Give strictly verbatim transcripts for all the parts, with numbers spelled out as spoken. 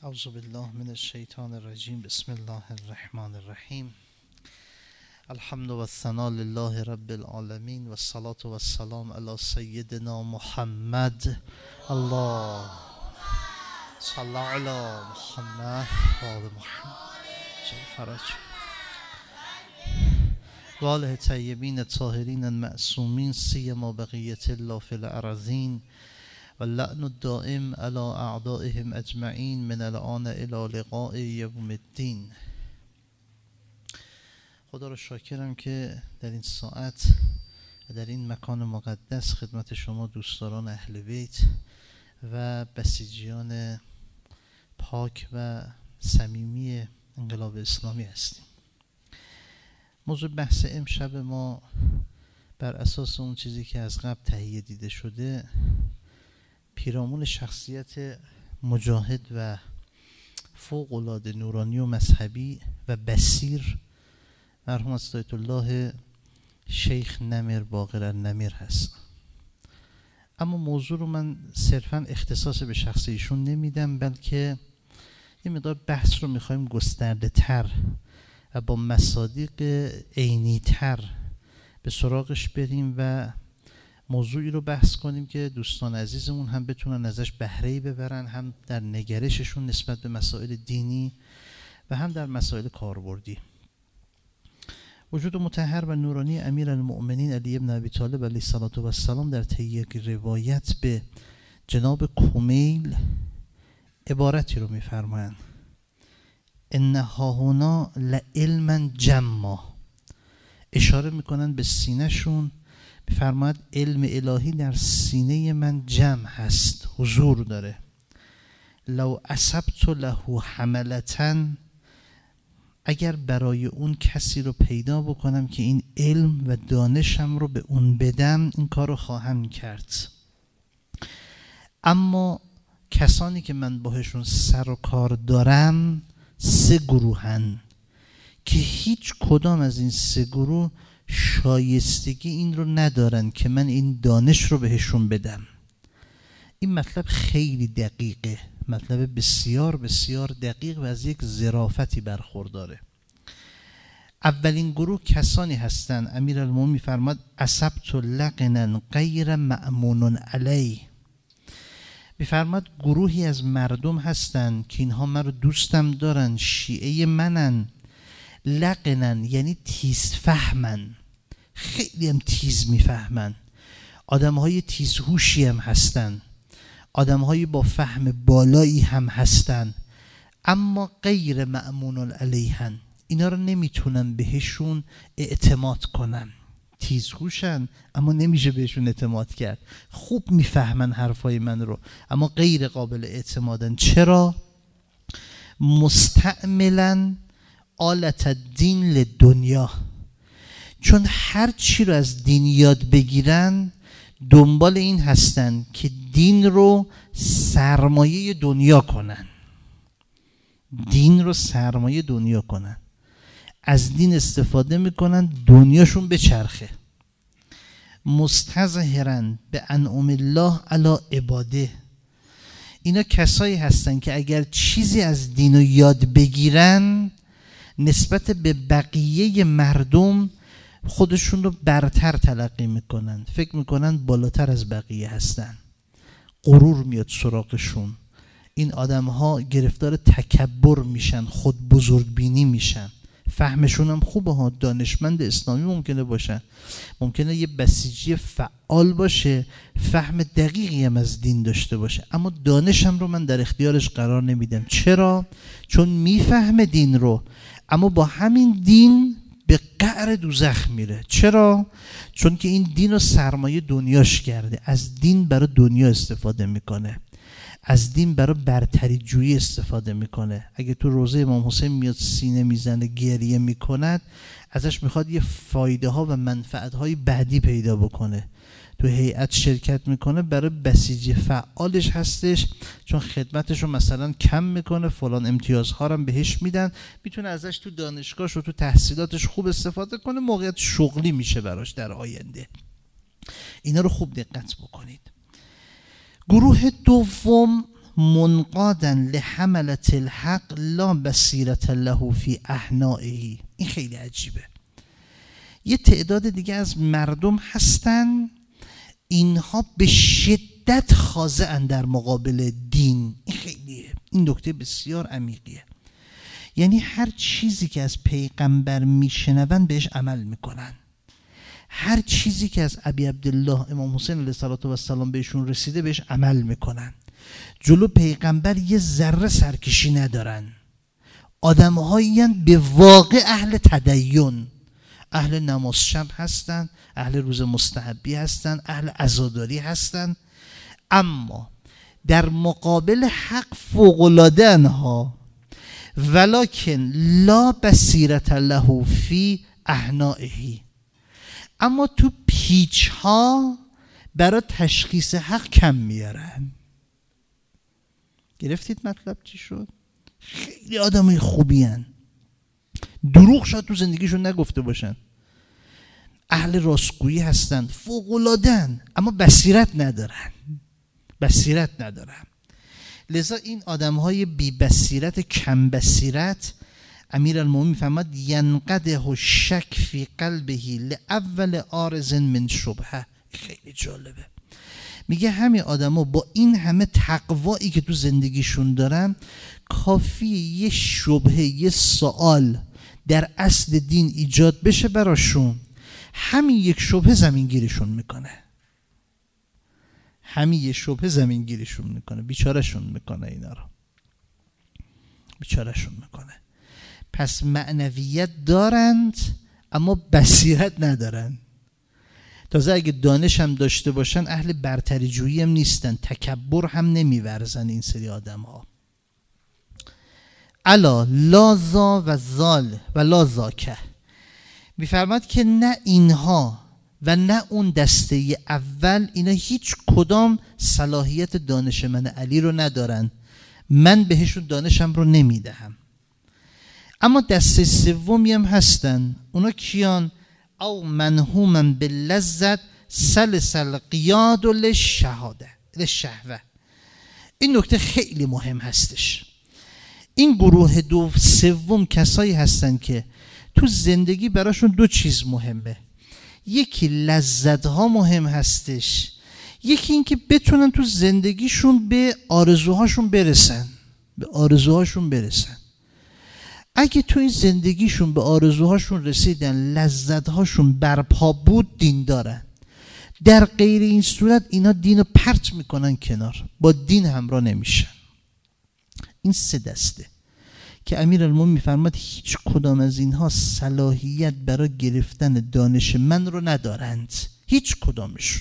اعوذ بالله من الشیطان الرجیم. بسم الله الرحمن الرحیم. الحمد و الثناء لله رب العالمین و الصلاة و السلام علی سیدنا محمد. الله صلی علی محمد و آل محمد فرج و آله طیبین الطاهرین المعصومین سیما بقیة الله فی الارضین و اللعن الدائم علی اعدائهم اجمعین من الآن الی لقاء یوم الدین. خدا رو شاکرم که در این ساعت و در این مکان مقدس خدمت شما دوستداران اهل بیت و بسیجیان پاک و صمیمی انقلاب اسلامی هستیم. موضوع بحث امشب ما بر اساس اون چیزی که از قبل تهیه دیده شده پیرامون شخصیت مجاهد و فوق‌العاده نورانی و مذهبی و بصیر مرحوم آیت الله شیخ نمر باقر النمر هست. اما موضوع رو من صرفاً اختصاص به شخص ایشون نمیدم، بلکه یه مقدار بحث رو میخوایم گسترده تر و با مصادیق عینی تر به سراغش بریم و موضوعی رو بحث کنیم که دوستان عزیزمون هم بتونن ازش بهره‌ای ببرن، هم در نگرششون نسبت به مسائل دینی و هم در مسائل کاربردی. وجود مطهر و نورانی امیرالمؤمنین علی بن ابی طالب علیه السلام در طی یک روایت به جناب کمیل عبارتی رو می‌فرمایند: ان هاهنا لعلما جما. اشاره میکنن به سینه شون، بفرماید علم الهی در سینه من جمع هست، حضور داره. لو اصبت له حملتاً، اگر برای اون کسی رو پیدا بکنم که این علم و دانشم رو به اون بدم، این کار رو خواهم کرد. اما کسانی که من باهشون سر و کار دارم سه گروهن که هیچ کدام از این سه گروه شایستگی این رو ندارن که من این دانش رو بهشون بدم. این مطلب خیلی دقیقه، مطلب بسیار بسیار دقیق و از یک ظرافتی برخورداره. اولین گروه کسانی هستن امیرالمومنین میفرماد اصبت لقنا غیر مأمون علی. میفرماد گروهی از مردم هستن که اینها من رو دوستم دارن، شیعه منن. لقنن یعنی تیز فهمن، خیلی هم تیز میفهمن، آدم های تیزهوشی هم هستن، آدم های با فهم بالایی هم هستن، اما غیر مأمون علیهن. اینا رو نمیتونن بهشون اعتماد کنن. تیزهوشن اما نمیشه بهشون اعتماد کرد، خوب میفهمن حرفای من رو اما غیر قابل اعتمادن. چرا؟ مستعملن آلت الدین لدنیا، چون هر چی رو از دین یاد بگیرن دنبال این هستن که دین رو سرمایه دنیا کنن، دین رو سرمایه دنیا کنن، از دین استفاده میکنن دنیاشون بچرخه. مستظهرن به انعم الله علی عباده. اینا کسایی هستن که اگر چیزی از دین رو یاد بگیرن نسبت به بقیه مردم خودشون رو برتر تلقی میکنن، فکر میکنن بالاتر از بقیه هستن، غرور میاد سراغشون. این آدم ها گرفتار تکبر میشن، خود بزرگبینی میشن. فهمشون هم خوبه ها، دانشمند اسلامی ممکنه باشن، ممکنه یه بسیجی فعال باشه، فهم دقیقی هم از دین داشته باشه، اما دانشم رو من در اختیارش قرار نمیدم. چرا؟ چون میفهمه دین رو اما با همین دین به قعر دوزخ میره. چرا؟ چون که این دین رو سرمایه دنیاش کرده، از دین برای دنیا استفاده میکنه، از دین برای برتری جویی استفاده میکنه. اگه تو روزه امام حسین میاد سینه میزنه گریه میکند، ازش میخواد یه فایده ها و منفعت های بعدی پیدا بکنه. تو هیئت شرکت میکنه، برای بسیجی فعالش هستش، چون خدمتش رو مثلا کم میکنه، فلان امتیازها هم بهش میدن، میتونه ازش تو دانشگاهش و تو تحصیلاتش خوب استفاده کنه، موقعیت شغلی میشه براش در آینده. اینا رو خوب دقت بکنید. گروه دوم منقادا لحملة الحق لا بصیرة له فی احنائه. این خیلی عجیبه. یه تعداد دیگه از مردم هستن اینها به شدت خاضعن در مقابل دین. این خیلیه، این نکته بسیار عمیقیه. یعنی هر چیزی که از پیغمبر میشنون بهش عمل میکنن، هر چیزی که از ابی عبدالله امام حسین علیه السلام بهشون رسیده بهش عمل میکنن، جلو پیغمبر یه ذره سرکشی ندارن. آدم‌هایی به واقع اهل تدین، اهل نماز شب هستن، اهل روز مستحبی هستن، اهل عزاداری هستن، اما در مقابل حق فوق‌العاده ها، ولکن لا بصیرة له فی احنائه. اما تو پیچ ها برای تشخیص حق کم میارن. گرفتید مطلب چی شد؟ خیلی آدمای خوبی هن. دروغ شاید تو زندگیشون نگفته باشن، اهل راستگویی هستن، فوق‌العاده‌ان، اما بصیرت ندارن، بصیرت ندارن. لذا این آدم‌های بی بصیرت، کم بصیرت، امیرالمومنین میفهمد ینقده الشک فی قلبه لاول عارض من شبهه. خیلی جالبه. میگه همین آدما با این همه تقوایی که تو زندگیشون دارن، کافی یه شبهه، یه سوال در اصل دین ایجاد بشه براشون، همین یک شبهه زمینگیرشون میکنه، همین یک شبهه زمینگیرشون میکنه، بیچارهشون میکنه، اینا رو بیچارهشون میکنه. پس معنویت دارند اما بصیرت ندارن. تازه اگه دانش هم داشته باشن اهل برتری جویی هم نیستن، تکبر هم نمیورزن این سری آدم ها. الا لا ذا و ذال و لا ذاکه. میفرماد که نه اینها و نه اون دسته اول، اینا هیچ کدام صلاحیت دانش من علی رو ندارن، من بهشون دانشم رو نمیدهم. اما دسته سومی هم هستن، اونا کیان؟ او منهومن باللذت سلسل قیاد للشهاده للشهوه. این نکته خیلی مهم هستش. این گروه دو سوم کسایی هستن که تو زندگی براشون دو چیز مهمه، یکی لذت ها مهم هستش، یکی این که بتونن تو زندگیشون به آرزوهاشون برسن، به آرزوهاشون برسن. اگه تو این زندگیشون به آرزوهاشون رسیدن، لذتهاشون برپا بود، دین دارن. در غیر این صورت اینا دین رو پرت میکنن کنار، با دین همراه نمیشن. این سه دسته که امیرالمومنین میفرماد هیچ کدام از اینها صلاحیت برای گرفتن دانش من رو ندارند، هیچ کدامشون.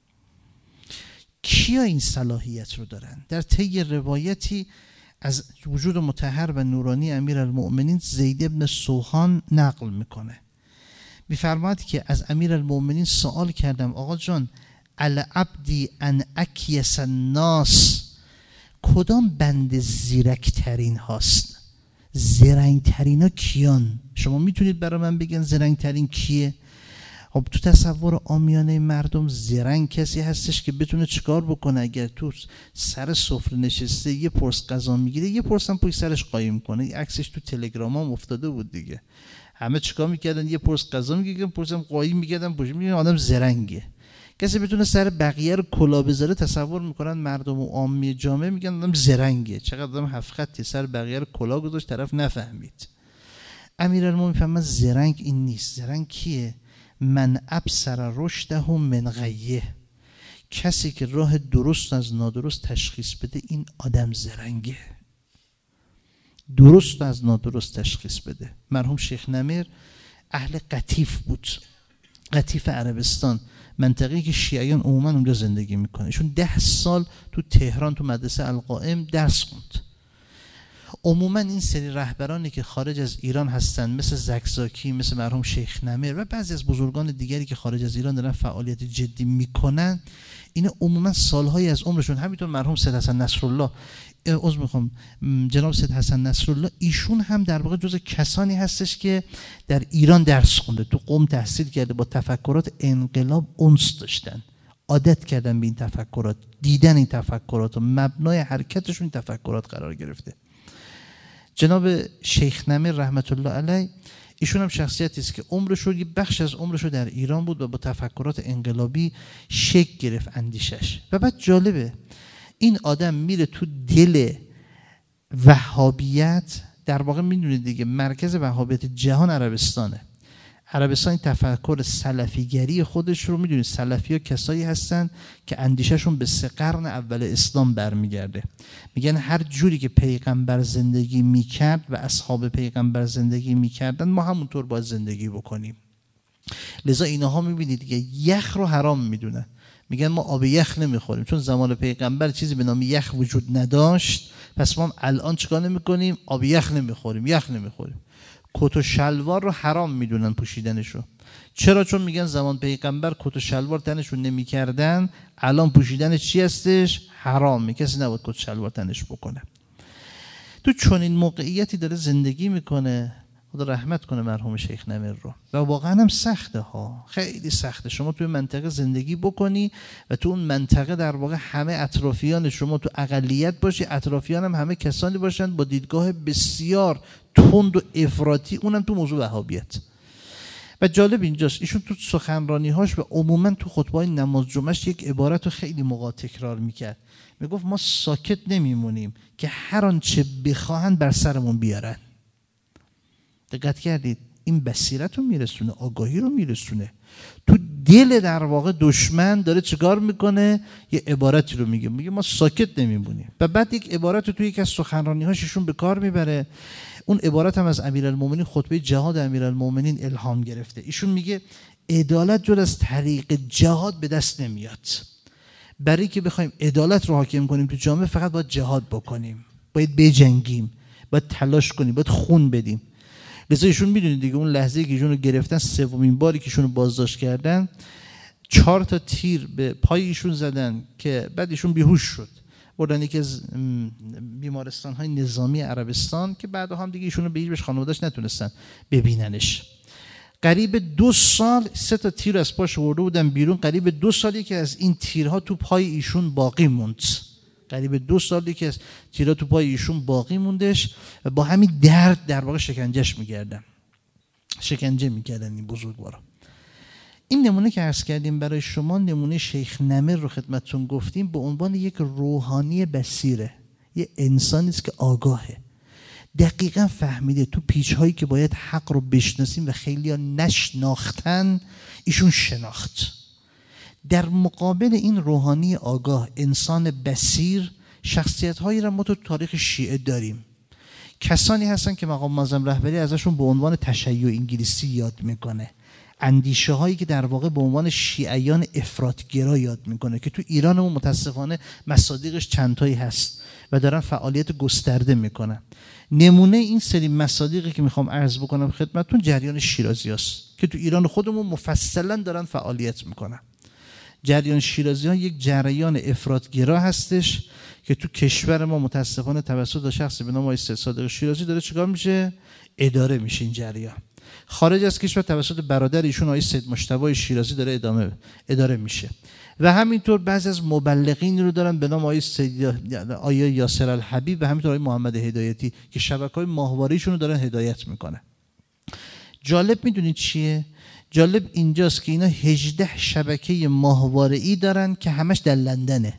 کیا این صلاحیت رو دارن؟ در طی روایتی از وجود مطهر و نورانی امیرالمؤمنین زید ابن سوحان نقل میکنه، میفرماد که از امیرالمؤمنین سوال کردم آقا جان العبدی ان اکیس الناس، کدام بند زیرکترین هاست؟ زرنگترین ها کیان؟ شما میتونید برای من بگن زرنگترین کیه؟ خب تو تصور عامیانه مردم زرنگ کسی هستش که بتونه چیکار بکنه، اگر تو سر سفره نشسته یه پرس غذا میگیره، یه پرس هم پشت سرش قایم کنه. این عکسش تو تلگرام هم افتاده بود دیگه، همه چیکار میکردن؟ یه پرس غذا میگیرن، پرس هم قایم میکردن پشت. میگن آدم زرنگه. کسی بتونه سر بقیه رو کلا بذاره، تصور میکنن مردم و عامی جامعه میگن آدم زرنگه. چقدر آدم هفت خطی سر بقیه رو کلا گذاشت، طرف نفهمید. امیرالمومنین میفهمه زرنگ این نیست. زرنگ کیه؟ من ابصر رشده من غیه، کسی که راه درست از نادرست تشخیص بده، این آدم زرنگه. درست از نادرست تشخیص بده. مرحوم شیخ نمیر اهل قطیف بود، قطیف عربستان، منطقه‌ای که شیعیان عموما اونجا زندگی میکنه. ایشون ده سال تو تهران تو مدرسه القائم درس خوند. عموما این سری رهبرانی که خارج از ایران هستن، مثل زکزاکی، مثل مرحوم شیخ نمیر و بعضی از بزرگان دیگری که خارج از ایران دارن فعالیت جدی میکنن، اینا عموما سالهایی از عمرشون، همینطور مرحوم سید حسن نصرالله، عذر میخوام جناب سید حسن نصرالله، ایشون هم در واقع جز کسانی هستش که در ایران درس خونده، تو قم تحصیل کرده، با تفکرات انقلاب انس داشتن، عادت کردن به این تفکرات، دیدن این تفکرات و مبنای حرکتشون این تفکرات قرار گرفته. جناب شیخ نمیر رحمت الله علیه، ایشون هم شخصیتی است که عمرش رو، یه بخش از عمرش رو در ایران بود و با تفکرات انقلابی شکل گرفت اندیشش. و بعد جالبه این آدم میره تو دل وهابیت. در واقع میدونید دیگه مرکز وهابیت جهان عربستانه. عربستان این تفکر سلفیگری خودش رو میدونید، سلفی ها کسایی هستن که اندیشهشون به سه قرن اول اسلام برمیگرده. میگن هر جوری که پیغمبر زندگی میکرد و اصحاب پیغمبر زندگی میکردن ما همونطور باید زندگی بکنیم. لذا اینها میبینید دیگه یخ رو حرام میدونن، میگن ما آب یخ نمیخوریم چون زمان پیغمبر چیزی به نام یخ وجود نداشت، پس ما الان چیکار نمیکنیم؟ آب یخ نمیخوریم، یخ نمیخوریم. کت و شلوار رو حرام میدونن پوشیدنشو. چرا؟ چون میگن زمان پیغمبر کت و شلوار تنشون نمیکردن، الان پوشیدنش چی هستش؟ حرام. کسی نباید کت و شلوار تنش بکنه. تو چنین موقعیتی داره زندگی میکنه. خدا رحمت کنه مرحوم شیخ نمیر رو. و واقعا هم سخته ها، خیلی سخته شما توی منطقه زندگی بکنی و تو اون منطقه در واقع همه اطرافیان شما تو اقلیت باشی، اطرافیان هم همه کسانی باشند با دیدگاه بسیار تند و افراطی، اونم تو موضوع وهابیت. و جالب اینجاست ایشون تو سخنرانی‌هاش و عموما تو خطبه‌های نماز جمعهش یک عبارت رو خیلی موقع تکرار میکرد. میگفت ما ساکت نمیمونیم که هر آنچه بخواهن بر سرمون بیارن. دقت کردید؟ این بصیرت رو میرسونه، آگاهی رو میرسونه. تو دل در واقع دشمن داره چیکار میکنه؟ یه عبارتی رو میگه، میگه ما ساکت نمیمونیم. و بعد یک عبارت رو توی یک از سخنرانی‌هاش ایشون به کار میبره. اون عبارت هم از امیرالمومنین خطبه جهاد امیرالمومنین الهام گرفته. ایشون میگه عدالت جز از طریق جهاد به دست نمیاد. برای که بخوایم عدالت رو حاکم کنیم تو جامعه فقط باید جهاد بکنیم، باید بجنگیم، باید تلاش کنیم، باید خون بدیم. لذا ایشون میدونید دیگه اون لحظه‌ای که ایشون رو گرفتن، سومین باری که ایشون رو بازداشت کردن، چهار تا تیر به پای ایشون زدن که بعد ایشون بیهوش شد. بردن یکی از بیمارستان‌های نظامی عربستان که بعد هم دیگه ایشون رو به هیچ خانواده‌اش نتونستن ببیننش. قریب دو سال سه تا تیر از پاش ورده بودن بیرون. قریب دو سالی که از این تیرها تو پای ایشون باقی موند. قریب دو سالی که از تیرها تو پای ایشون باقی موندش و با همین درد در واقع شکنجهش می‌کردن. شکنجه می‌کردن این بزرگوارا. این نمونه که عرض کردیم برای شما، نمونه شیخ نمیر رو خدمتتون گفتیم به عنوان یک روحانی بصیره، یه انسانی است که آگاهه، دقیقاً فهمیده تو پیچ‌هایی که باید حق رو بشناسیم و خیلی‌ها نشناختن، ایشون شناخت. در مقابل این روحانی آگاه، انسان بصیر، شخصیت‌هایی را ما تو تاریخ شیعه داریم. کسانی هستن که مقام معظم رهبری ازشون به عنوان تشیع انگلیسی یاد میکنه. اندیشه هایی که در واقع به عنوان شیعیان افراط‌گرا یاد میکنه که تو ایرانمون متاسفانه مصادیقش چندتایی هست و دارن فعالیت گسترده میکنن. نمونه این سری مصادیقی که میخوام عرض بکنم خدمتتون جریان شیرازی هست که تو ایران خودمون مفصلا دارن فعالیت میکنن. جریان شیرازی ها یک جریان افراط‌گرا هستش که تو کشور ما متاسفانه توسط شخصی به نام آقای سید صادق شیرازی داره چیکار میشه؟ اداره میشه. این جریان خارج از کشور توسط برادر ایشون آقای سید مجتبی شیرازی داره ادامه اداره میشه و همینطور بعضی از مبلغین رو دارن به نام آقای سید آقای یاسر الحبیب و همینطور آقای محمد هدایتی که شبکه‌های ماهواریشون رو دارن هدایت میکنه. جالب میدونید چیه؟ جالب اینجاست که اینا هجده شبکه ماهواره‌ای دارن که همش در لندنه.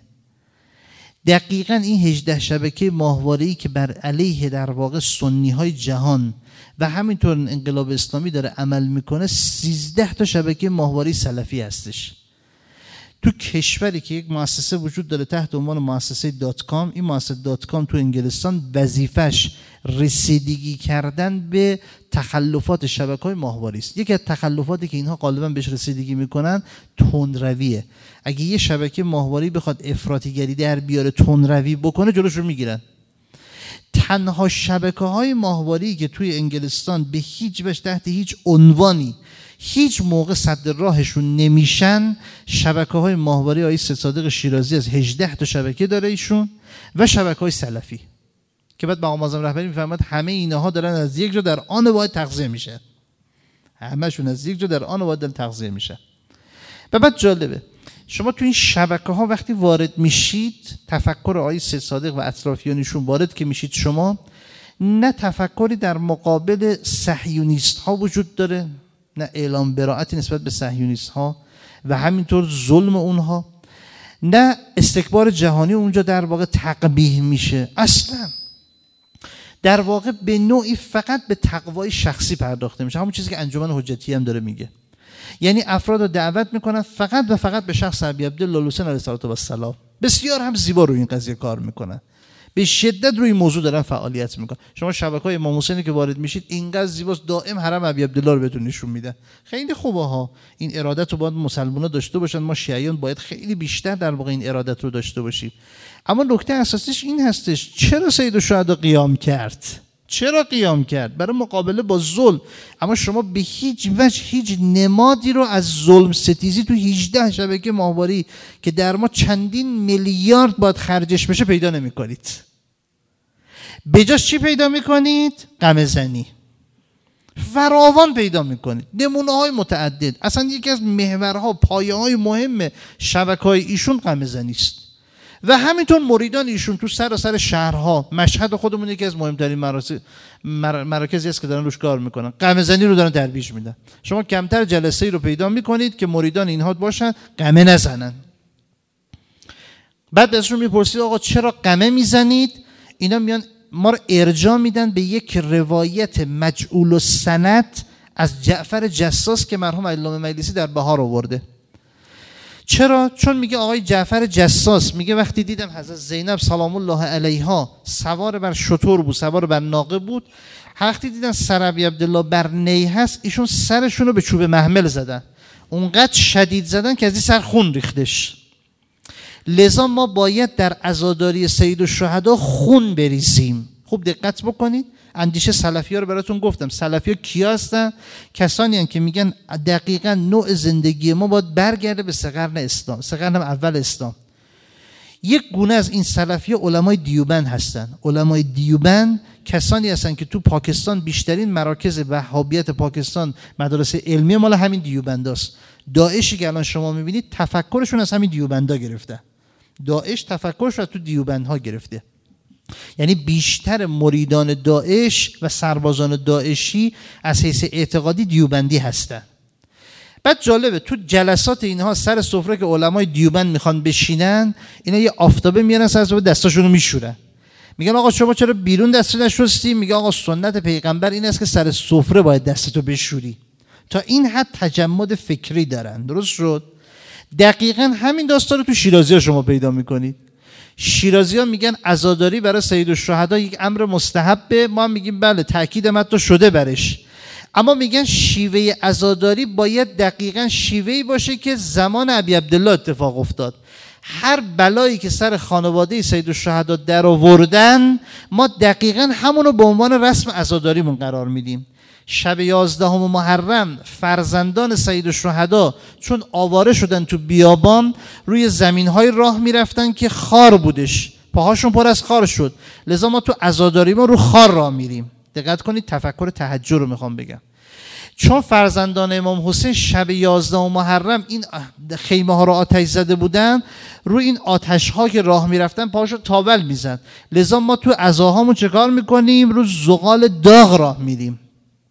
دقیقاً این هجده شبکه ماهواره‌ای که بر علیه در واقع سنی‌های جهان و همینطور انقلاب اسلامی داره عمل میکنه، سیزده تا شبکه ماهواره‌ای سلفی هستش. تو کشوری که یک مؤسسه وجود داره تحت عنوان مؤسسه دات کام، این مؤسسه دات کام تو انگلستان وظیفش رسیدگی کردن به تخلفات شبکه‌های ماهواره‌ای است. یکی از تخلفاتی که اینها غالبا بهش رسیدگی میکنن تندرویه. اگه یه شبکه ماهواره‌ای بخواد افراطیگری در بیاره، تندروی بکنه، جلوش رو میگیرن. تنها شبکه‌های ماهواره‌ای که توی انگلستان به هیچ وجه تحت هیچ عنوانی هیچ موقع صد راهشون نمیشن، شبکه‌های ماهواره‌ای آقای سید صادق شیرازی از هجده تا شبکه داره ایشون و شبکه‌های سلفی که بعد مقام معظم رهبری میفرماد همه اینها دارن از یک جا در آن واحد تغذیه میشه. همشون از یک جا در آن واحد تغذیه میشه. و بعد جالبه شما تو این شبکه ها وقتی وارد میشید، تفکر آقای سید صادق و اطرافیانشون وارد که میشید شما، نه تفکری در مقابل صهیونیست ها وجود داره، نه اعلام براءتی نسبت به صهیونیست ها و همینطور ظلم اونها، نه استکبار جهانی اونجا در واقع تقبیح میشه. اصلا در واقع به نوعی فقط به تقوای شخصی پرداخته میشه، همون چیزی که انجمن حجتی هم داره میگه. یعنی افراد رو دعوت میکنن فقط و فقط به شخص ابی عبدالله الحسین علیه السلام. بسیار هم زیبا روی این قضیه کار میکنن، به شدت روی موضوع دارن فعالیت میکنن. شما شبکه‌های امام حسینی که وارد میشید اینقدر زیباست، دائم حرم ابی عبدالله رو بهتون نشون میدن. خیلی خوبه ها، این ارادت رو باید مسلمان‌ها داشته باشن، ما شیعیان باید خیلی بیشتر در واقع این ارادت رو داشته باشیم. اما نکته اساسیش این هستش، چرا سید الشهدا قیام کرد؟ چرا قیام کرد؟ برای مقابله با ظلم. اما شما به هیچ وجه هیچ نمادی رو از ظلم ستیزی تو هجده شبکه ماهواری که در ما چندین میلیارد باید خرجش بشه پیدا نمی کنید. بجاش چی پیدا می کنید؟ غمه زنی فراوان پیدا می کنید، نمونه های متعدد. اصلا یکی از محورها، پایه های مهم شبکه های ایشون غمه زنی است. و همینطور مریدان ایشون تو سراسر شهرها، مشهد خودمون یکی از مهمترین مراکز مراکزی است که دارن روش کار میکنن، غمه زنی رو دارن ترویج میدن. شما کمتر جلسه ای رو پیدا میکنید که مریدان اینها باشن غمه نزنن. بعد ازشون میپرسید آقا چرا غمه میزنید؟ اینا میان ما رو ارجاع میدن به یک روایت مجعول السند از جعفر جساس که مرحوم علامه مجلسی در بهار آورده. چرا؟ چون میگه آقای جعفر جساس میگه وقتی دیدم حضرت زینب سلام الله علیها سوار بر شتر بود، سوار بر ناقه بود، وقتی دیدن سر ابی عبدالله بر نی هست، ایشون سرشون رو به چوب محمل زدن، اونقدر شدید زدن که از این سر خون ریختش. لذا ما باید در عزاداری سید الشهدا خون بریزیم. خوب دقت بکنید، اندیشه سلفی ها رو براتون گفتم. سلفی ها کیا هستن؟ کسانی هستن که میگن دقیقاً نوع زندگی ما باید برگرده به سه قرن اسلام، سه قرن اول اسلام. یک گونه از این سلفی ها علمای دیوبند هستن. علمای دیوبند کسانی هستن که تو پاکستان بیشترین مراکز وهابیت پاکستان، مدارس علمی مال همین دیوبنداست. داعشی که الان شما میبینید تفکرشون از همین دیوبندا گرفته. داعش تفکرش رو تو دیوبندها گرفته. یعنی بیشتر مریدان داعش و سربازان داعشی از حیث اعتقادی دیوبندی هستن. بعد جالبه تو جلسات اینها سر سفره که علمای دیوبند میخوان بشینن، اینا یه آفتابه میارن سر سفره دستاشون رو میشورن. میگن آقا شما چرا بیرون دست نشستی؟ میگه آقا سنت پیغمبر این است که سر سفره باید دستتو بشوری. تا این حد تجمد فکری دارن. درست شد؟ دقیقاً همین داستان رو تو شیرازی ها شما پیدا میکنید. شیرازی ها میگن عزاداری برای سید الشهدا یک امر مستحبه، ما هم میگیم بله تأکید متن شده برش، اما میگن شیوه عزاداری باید دقیقاً شیوهی باشه که زمان ابی عبدالله اتفاق افتاد. هر بلایی که سر خانواده سید الشهدا در آوردن، ما دقیقاً همونو به عنوان رسم عزاداریمون قرار میدیم. شب یازدهم محرم فرزندان سید الشهدا چون آواره شدن تو بیابان، روی زمین‌های راه میرفتن که خار بودش، پاهاشون پر از خار شد، لذا ما تو عزاداری ما رو خار راه میریم. دقت کنید، تفکر تهجر رو میخوام بگم. چون فرزندان امام حسین شب یازدهم محرم این خیمه ها رو آتش زده بودن، روی این آتش ها که راه میرفتن پاهاشو تاول میزد، لذا ما تو عزاهامون چه کار میکنیم؟ رو زغال داغ راه میریم.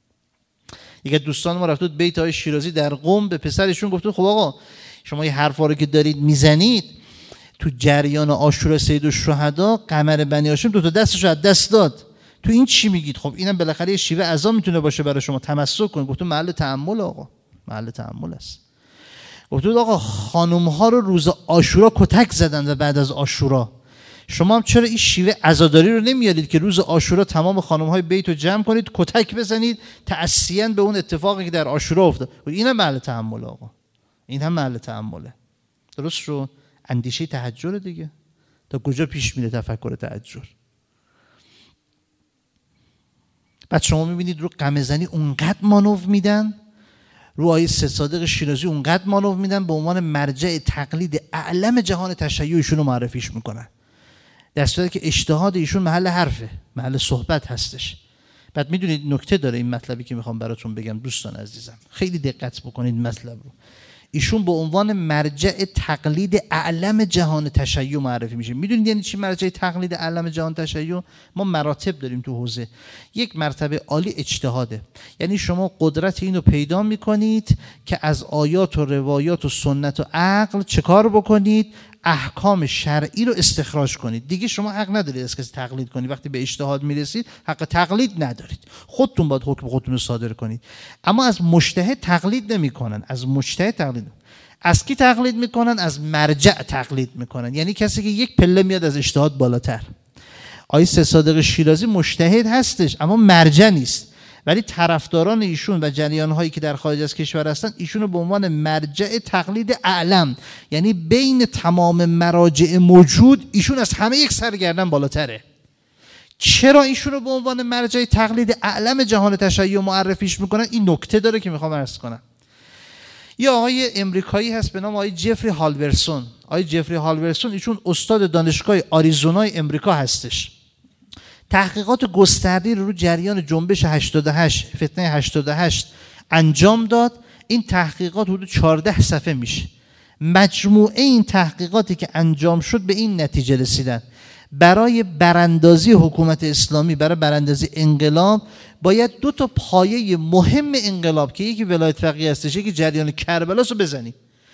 یکی دوستان ما رفت بود بیت های شیرازی در قم، به پسرشون گفت خب آقا شما این حرفا رو که دارید میزنید، تو جریان عاشورا سید الشهدا قمر بنی هاشم دو تا دستش رو از دست داد، تو این چی میگید؟ خب اینم بالاخره شیوه عزا میتونه باشه برای شما، تمسک کن. گفتم محل تأمل آقا، محل تأمل است. گفتم آقا خانم ها رو روز عاشورا کتک زدن و بعد از عاشورا، شما هم چرا این شیوه عزاداری رو نمیارید که روز عاشورا تمام خانم های بیت رو جمع کنید، کتک بزنید تأسیاً به اون اتفاقی که در عاشورا افتاد؟ این هم محل تأمل آقا، این هم محل تأمله. درست شد؟ اندیشه تهجر دیگه. تا کجا پیش میره تفکر تهجر؟ بعد شما میبینید رو غمه زنی اونقدر مانور میدن، رو آیه سید صادق شیرازی اونقدر مانور میدن به عنوان مرجع تقلید اعلم جهان تشیع ایشون رو معرفیش میکنن، در صورتی که اجتهاد ایشون محل حرفه، محل صحبت هستش. بعد میدونید نکته داره این مطلبی که میخوام براتون بگم دوستان عزیزم، خیلی دقت بکنید مطلب رو. ایشون به عنوان مرجع تقلید اعلم جهان تشیع معرفی میشه. میدونید یعنی چی مرجع تقلید اعلم جهان تشیع؟ ما مراتب داریم تو حوزه. یک مرتبه عالی اجتهاده، یعنی شما قدرت اینو پیدا میکنید که از آیات و روایات و سنت و عقل چه کار بکنید؟ احکام شرعی رو استخراج کنید. دیگه شما حق ندارید از کسی تقلید کنید. وقتی به اجتهاد میرسید حق تقلید ندارید، خودتون باید حکم خودتون رو صادر کنید. اما از مجتهد تقلید نمیکنن. از مجتهد تقلید از کی تقلید میکنن؟ از مرجع تقلید میکنن، یعنی کسی که یک پله میاد از اجتهاد بالاتر. آقای سه صادق شیرازی مجتهد هستش اما مرجع نیست، ولی طرفداران ایشون و جریان‌هایی که در خارج از کشور هستن ایشون رو به عنوان مرجع تقلید اعلم، یعنی بین تمام مراجع موجود ایشون از همه یک سرگردن بالاتره. چرا ایشون رو به عنوان مرجع تقلید اعلم جهان تشیع معرفیش میکنن؟ این نکته داره که میخوام عرض کنم. یه آقای امریکایی هست به نام آقای جفری هالورسون. آقای جفری هالورسون ایشون استاد دانشگاه آریزونای امریکا هستش. تحقیقات گسترده رو جریان جنبش هشتاد و هشت، فتنه هشتاد و هشت انجام داد. این تحقیقات حدود چهارده صفحه میشه. مجموعه این تحقیقاتی که انجام شد به این نتیجه رسیدن برای براندازی حکومت اسلامی، برای براندازی انقلاب، باید دو تا پایه مهم انقلاب که یکی ولایت فقیه هستش، یکی جریان کربلا رو بزنیم.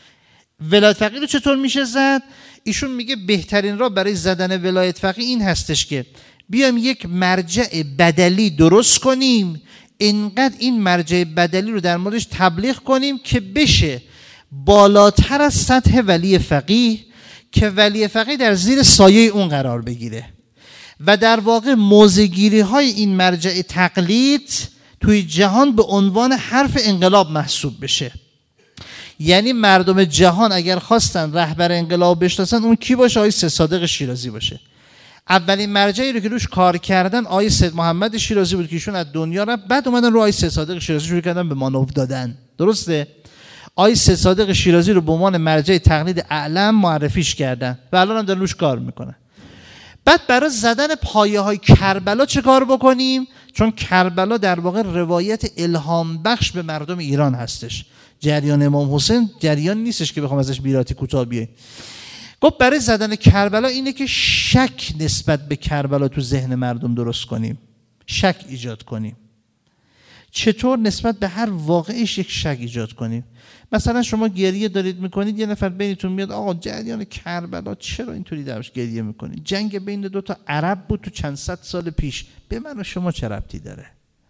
ولایت فقیه رو چطور میشه زد؟ ایشون میگه بهترین راه برای زدن ولایت فقیه این هستش که بیایم یک مرجع بدلی درست کنیم، اینقدر این مرجع بدلی رو در موردش تبلیغ کنیم که بشه بالاتر از سطح ولی فقیه، که ولی فقیه در زیر سایه اون قرار بگیره و در واقع موضع‌گیری های این مرجع تقلید توی جهان به عنوان حرف انقلاب محسوب بشه. یعنی مردم جهان اگر خواستن رهبر انقلاب بشناسن اون کی باشه؟ آقای سه صادق شیرازی باشه. اولین مرجعی رو که روش کار کردن آقای سید محمد شیرازی بود که ایشون از دنیا رفت، بعد اومدن رو آقای سه صادق شیرازی شروع کردن به مانور دادن. درسته؟ آقای سه صادق شیرازی رو به عنوان مرجع تقلید اعلم معرفیش کردن و الان هم دارن روش کار میکنن. بعد برای زدن پایه های کربلا چه کار بکنیم؟ چون کربلا در واقع روایت الهام بخش به مردم ایران هستش. جریان امام حسین جریان نیستش که بخوام ازش بیراتی کوتاه بیایم. گفت برای زدن کربلا اینه که شک نسبت به کربلا تو ذهن مردم درست کنیم، شک ایجاد کنیم. چطور؟ نسبت به هر واقعش یک شک ایجاد کنیم. مثلا شما گریه دارید میکنید، یه نفر بینتون میاد آقا جریان کربلا چرا اینطوری درش گریه میکنید؟ جنگ بین دو تا عرب بود تو چند صد سال پیش، به من و شما چه ربطی داره؟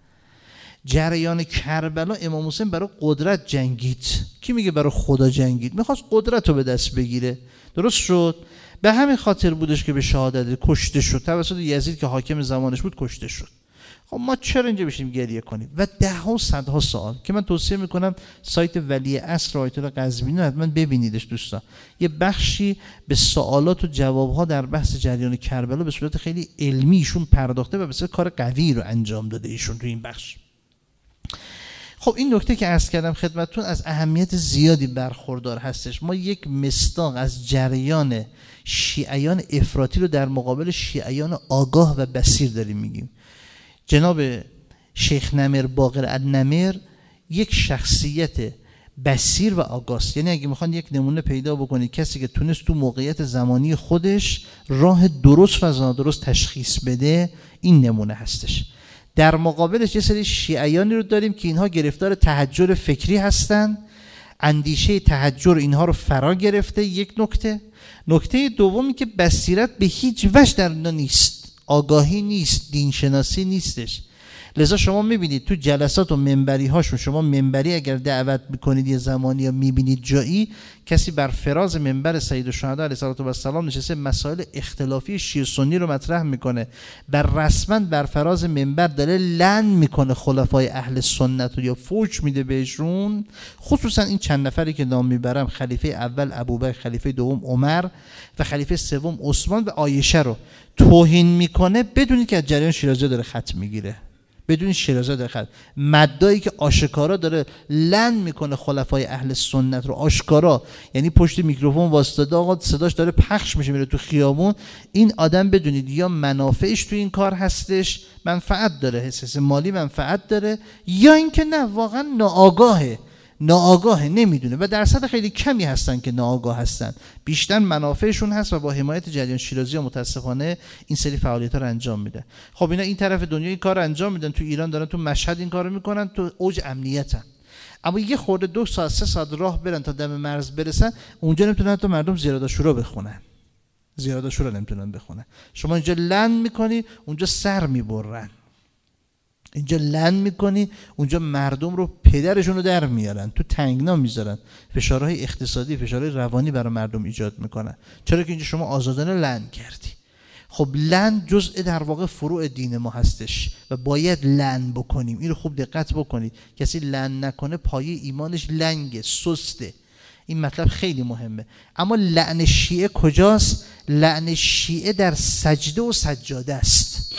جریان کربلا امام حسین برای قدرت جنگید. کی میگه برای خدا جنگید؟ میخواست قدرت رو به دست بگیره. درست شد؟ به همین خاطر بودش که به شهادت کشته شد، توسط یزید که حاکم زمانش بود کشته شد. خب ما چرا اینجا بشیم گریه کنیم؟ و ده ها و صدها سوال که من توصیه میکنم سایت ولی عصر آیت الله قزوینی رو حتما ببینیدش دوستان. یه بخشی به سوالات و جوابها در بحث جریان کربلا به صورت خیلی علمی ایشون پرداخته و بسیار کار قوی رو انجام داده ایشون تو این بخش. خب این نکته که عرض کردم خدمتتون از اهمیت زیادی برخوردار هستش. ما یک مصداق از جریان شیعیان افراطی رو در مقابل شیعیان آگاه و بصیر داریم میگیم. جناب شیخ نمر باقر النمر یک شخصیت بصیر و آگاست. یعنی اگه میخوان یک نمونه پیدا بکنید کسی که تونست تو موقعیت زمانی خودش راه درست و نادرست تشخیص بده، این نمونه هستش. در مقابلش یه سری شیعیانی رو داریم که اینها گرفتار تحجر فکری هستن، اندیشه تحجر اینها رو فرا گرفته. یک نکته. نکته دومی که بصیرت به هیچ وجه در اینا نیست، آگاهی نیست، دینشناسی نیستش. لذا شما میبینید تو جلسات و منبری هاشون، شما منبری اگر دعوت میکنید یه زمانی یا میبینید جایی کسی بر فراز منبر سید الشهدا علیه السلام نشسته مسائل اختلافی شیعه سنی رو مطرح میکنه، بر رسما بر فراز منبر داره لعن میکنه خلفای اهل سنت رو یا فوش میده بهشون. خصوصا این چند نفری که نام میبرم، خلیفه اول ابوبکر، خلیفه دوم عمر و خلیفه سوم عثمان و عایشه رو توهین میکنه، بدونید که از جریان شیرازی داره خط میگیره. بدون شیرازه دخل مدایی که آشکارا داره لعن میکنه خلفای اهل سنت رو، آشکارا، یعنی پشت میکروفون واسطاده آقا صداش داره پخش میشه میره تو خیابون. این آدم بدونید یا منافعش تو این کار هستش، منفعت داره، حساس مالی منفعت داره، یا اینکه نه واقعا ناآگاهه ناآگاه، نمیدونه و درصد خیلی کمی هستن که ناآگاه هستن، بیشتر منافعشون هست و با حمایت جریان شیرازی ها متاسفانه این سری فعالیت‌ها رو انجام میده. خب اینا این طرف دنیا این کار رو انجام میدن، تو ایران دارن تو مشهد این کارو میکنن، تو اوج امنیتن، اما یه خورده دو ساعت سه ساعت راه برن تا دم مرز برسن، اونجا نمیتونن تا مردم زیراداشورا بخونن، زیراداشورا نمیتونن بخونن. شما اینجا لند میکنی، اونجا سر میبرن، اینجا لند میکنی، اونجا مردم رو پدرشون رو در میارن، تو تنگنا میذارن، فشارهای اقتصادی، فشارهای روانی برای مردم ایجاد میکنن. چرا که اینجا شما آزادانه لند کردی. خب لند جزء در واقع فروع دین ما هستش و باید لند بکنیم. این رو خوب دقت بکنید، کسی لند نکنه پایه ایمانش لنگه، سسته. این مطلب خیلی مهمه. اما لعن شیعه کجاست؟ لعن شیعه در سجده و سجاده است.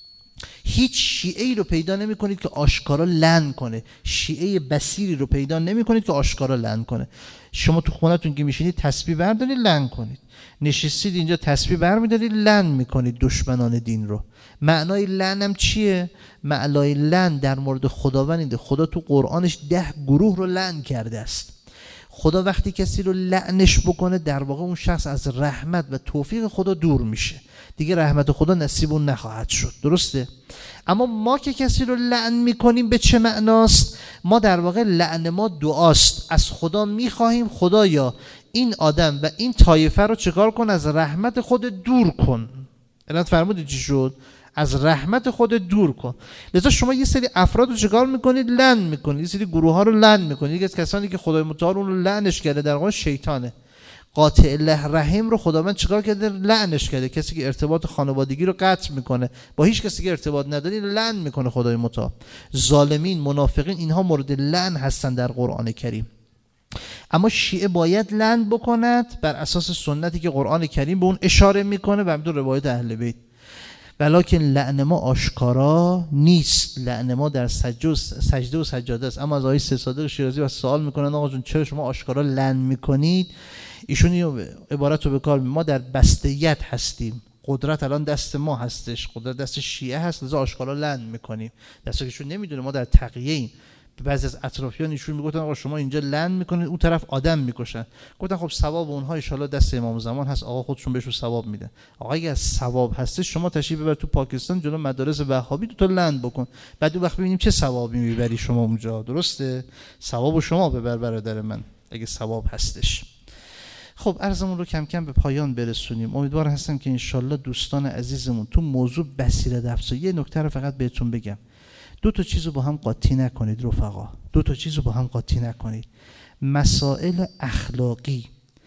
هیچ شیعه ای رو پیدا نمی کنید که آشکارا لعن کنه، شیعه بصیری رو پیدا نمی کنید که آشکارا لعن کنه. شما تو خونتون که میشینید تسبیح بردارید لعن کنید، نشستید اینجا تسبیح برمی‌دارید لعن میکنید دشمنان دین رو. معنای لعنم چیه؟ معنای لعن در مورد خداونده. خدا تو قرآنش ده گروه رو لعن کرده است. خدا وقتی کسی رو لعنش بکنه در واقع اون شخص از رحمت و توفیق خدا دور میشه، دیگه رحمت خدا نصیب اون نخواهد شد. درسته؟ اما ما که کسی رو لعن میکنیم به چه معناست؟ ما در واقع لعن ما دعاست، از خدا میخواهیم خدایا این آدم و این طایفه رو چکار کن؟ از رحمت خود دور کن. الان فرمودید چی شد؟ از رحمت خود دور کن. لذا شما یه سری افراد رو چکار میکنید؟ لعن میکنید، یه سری گروه ها رو لعن میکنید. یکی از کسانی که خدای متعال اون رو لعنش کرده در واقع شیطانه. قاطع الله رحیم رو خداوند چیکار کرده؟ لعنش کرده. کسی که ارتباط خانوادگی رو قطع میکنه، با هیچ کسی که ارتباط نداری لعن میکنه خدای متعال. ظالمین، منافقین، اینها مورد لعن هستن در قرآن کریم. اما شیعه باید لعن بکند بر اساس سنتی که قرآن کریم به اون اشاره میکنه و همون روایت اهل بیت. ولکن لعن ما آشکارا نیست، لعن ما در سجده و سجاده است. اما از آقای سه صادق شیرازی و سوال میکنن آقا جون چرا شما آشکارا لعن میکنید؟ ایشون این عبارت رو به کار میبرن ما در بسته‌یت هستیم، قدرت الان دست ما هستش، قدرت دست شیعه هست، لذا آشکارا لعن میکنیم. دسته که ایشون نمیدونه ما در تقیه ایم. بعضی از اطرافیان ایشون میگفتن آقا شما اینجا لعن میکنید، اون طرف آدم میکشن. گفتن خب ثواب اونها ان شاءالله دست امام زمان هست، آقا خودشون بهشون ثواب میدن. آقا اگه ثواب هستش شما تشریف ببر تو پاکستان جلو مدارس وهابی، تو تا لعن بکن، بعد اون وقت ببینیم چه ثوابی میبری شما اونجا. درسته؟ ثوابو شما ببر برادر من اگه ثواب هستش. خب عرضمون رو کم کم به پایان برسونیم. امیدوار هستم که ان شاءالله دوستان عزیزمون تو موضوع بصیرت افزایی، یه نکته رو فقط بهتون بگم، دو تا چیز رو با هم قاطی نکنید رفقا، دو تا چیز رو با هم قاطی نکنید. مسائل اخلاقی،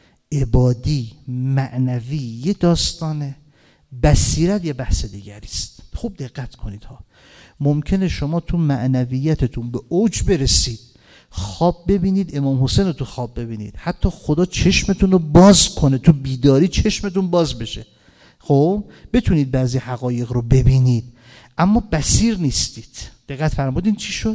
عبادی، معنوی یه داستانه، بصیرت یه بحث دیگری است. خوب دقت کنید ها. ممکنه شما تو معنویتتون به اوج برسید، خواب ببینید امام حسین رو تو خواب ببینید، حتی خدا چشمتون رو باز کنه، تو بیداری چشمتون باز بشه، خب بتونید بعضی حقایق رو ببینید، اما بصیر نیستید. دقت فرمودین چی شد؟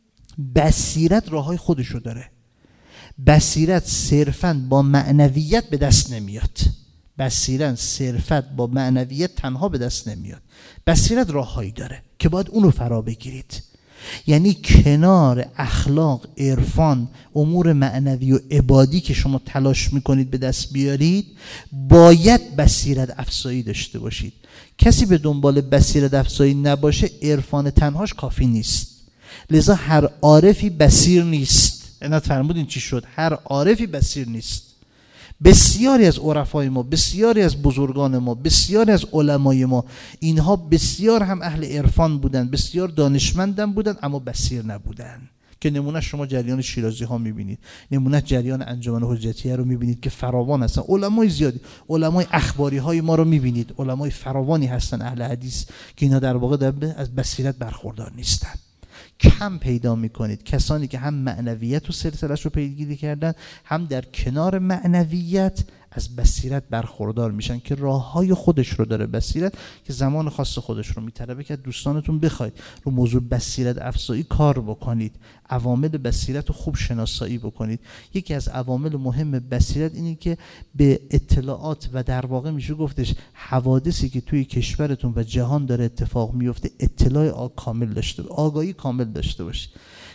بصیرت راههای خودشو داره. بصیرت صرفاً با معنویت به دست نمیاد. بصیرت صرفاً با معنویت تنها به دست نمیاد. بصیرت راههایی داره که باید اونو فرا بگیرید. یعنی کنار اخلاق، عرفان، امور معنوی و عبادی که شما تلاش میکنید به دست بیارید، باید بصیرت افزایی داشته باشید. کسی به دنبال بصیرت افزایی نباشه، عرفان تنهاش کافی نیست. لذا هر عارفی بصیر نیست. اینا فرمودین چی شد؟ هر عارفی بصیر نیست. بسیاری از عرفای ما، بسیاری از بزرگان ما، بسیاری از علمای ما، اینها بسیار هم اهل عرفان بودن، بسیار دانشمندن بودن، اما بصیر نبودن. که نمونه شما جریان شیرازی ها میبینید، نمونه جریان انجمن حجتیه رو میبینید که فراوان هستن، علمای زیادی، علمای اخباری های ما رو میبینید، علمای فراوانی هستن اهل حدیث که اینا در واقع در از بصیرت برخوردار نیستن. کم پیدا میکنید کسانی که هم معنویت و سلسلش رو پیگیری کردن، هم در کنار معنویت از بصیرت برخوردار میشن که راههای خودش رو داره بصیرت، که زمان خاص خودش رو میطلبه. که دوستانتون بخواید رو موضوع بصیرت افزایی کار بکنید، عوامل بصیرت رو خوب شناسایی بکنید. یکی از عوامل مهم بصیرت اینه که به اطلاعات و در واقع میشه گفتش حوادثی که توی کشورتون و جهان داره اتفاق میفته اطلاع کامل داشته، آگاهی کامل داشته باشید.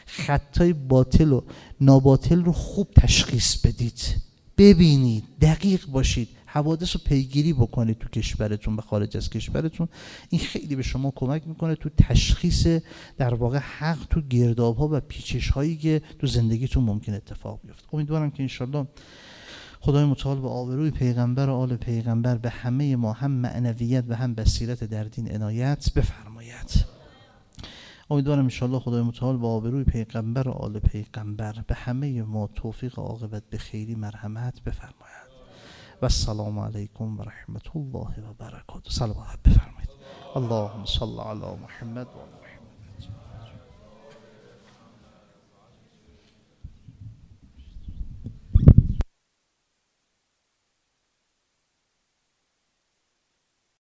خطای باطل و ناباطل رو خوب تشخیص بدید، ببینید، دقیق باشید، حوادث رو پیگیری بکنید تو کشورتون و خارج از کشورتون. این خیلی به شما کمک میکنه تو تشخیص در واقع حق تو گرداب‌ها و پیچش‌هایی که تو زندگیتون ممکن اتفاق بیفته. امیدوارم که انشالله خدای متعال به آبروی پیغمبر و آل پیغمبر به همه ما هم معنویت و هم بصیرت در دین عنایت بفرماید. امیدوارم انشالله خدای متعال به آبروی پیغمبر و آل پیغمبر به همه ما توفیق عاقبت به خیری مرحمت بفرماید. و السلام علیکم و رحمت الله و برکاته. صلوات بفرمایید. اللهم صل علی محمد و